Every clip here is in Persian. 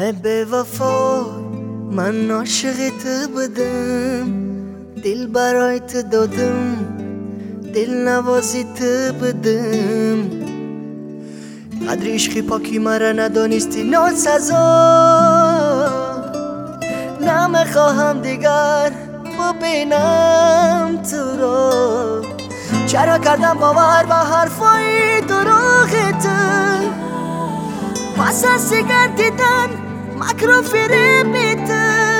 به وفا من عاشقت بودم، دل برایت دادم، دل نوازیت بودم. قدر عشقی پاکی مرا ندانستی ناسزا، نمیخواهم دیگر ببینم تو را. چرا کردم باور به حرفای دروغت؟ پس از دیگر دیدن مکر و فریبت.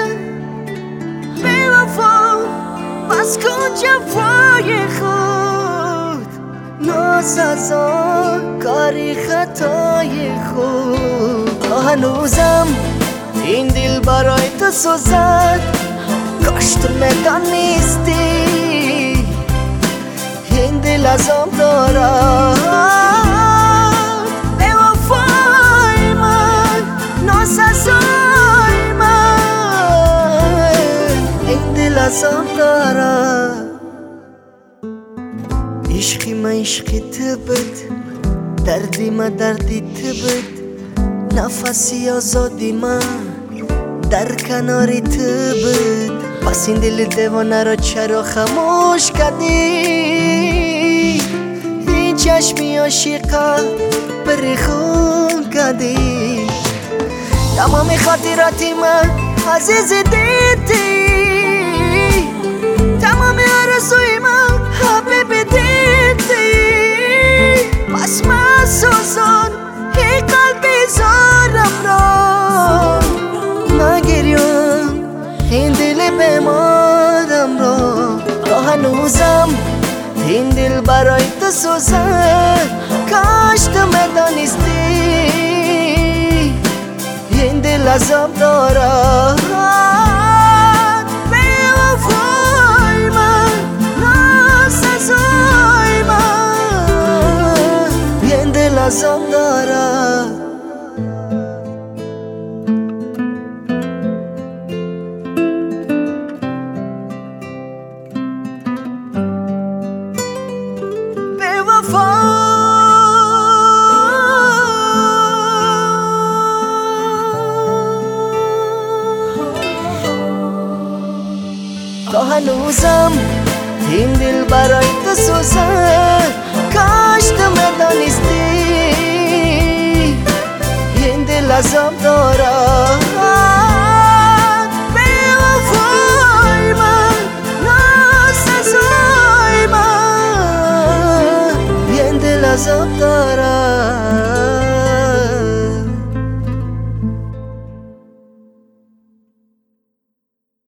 بی وفا بس کن جفای خود، ناسزا کاری خطای خود. هنوزم این دل برای تو سوزد، کاش تو ندانستی این دل ازم دارد. به وفای من، ناسزای من، این دل ازم دارد. عشقی من عشقی تو بود، دردی من دردی تو بود، نفسی آزادی من در کناری تو بود. پس این دل دیوانه را چرا خاموش کردی؟ این چشمی عاشقا پریخون کردی. تمام خاطراتی من عزیز دیدی، تمام آرزوی من حبیب دیدی. پس من سوزان این قلبی زارم را، نگریم این دل بیمارم را. تا هنوزم این دل برای تو سوزد، کاش تو میدانستی این دل عذاب دارد. بی وفای من، ناسزای من، این دل عذاب دارد. تا هنوزم این دل برای تو سوزد، کاش تو میدانستی این دل عذاب دارد.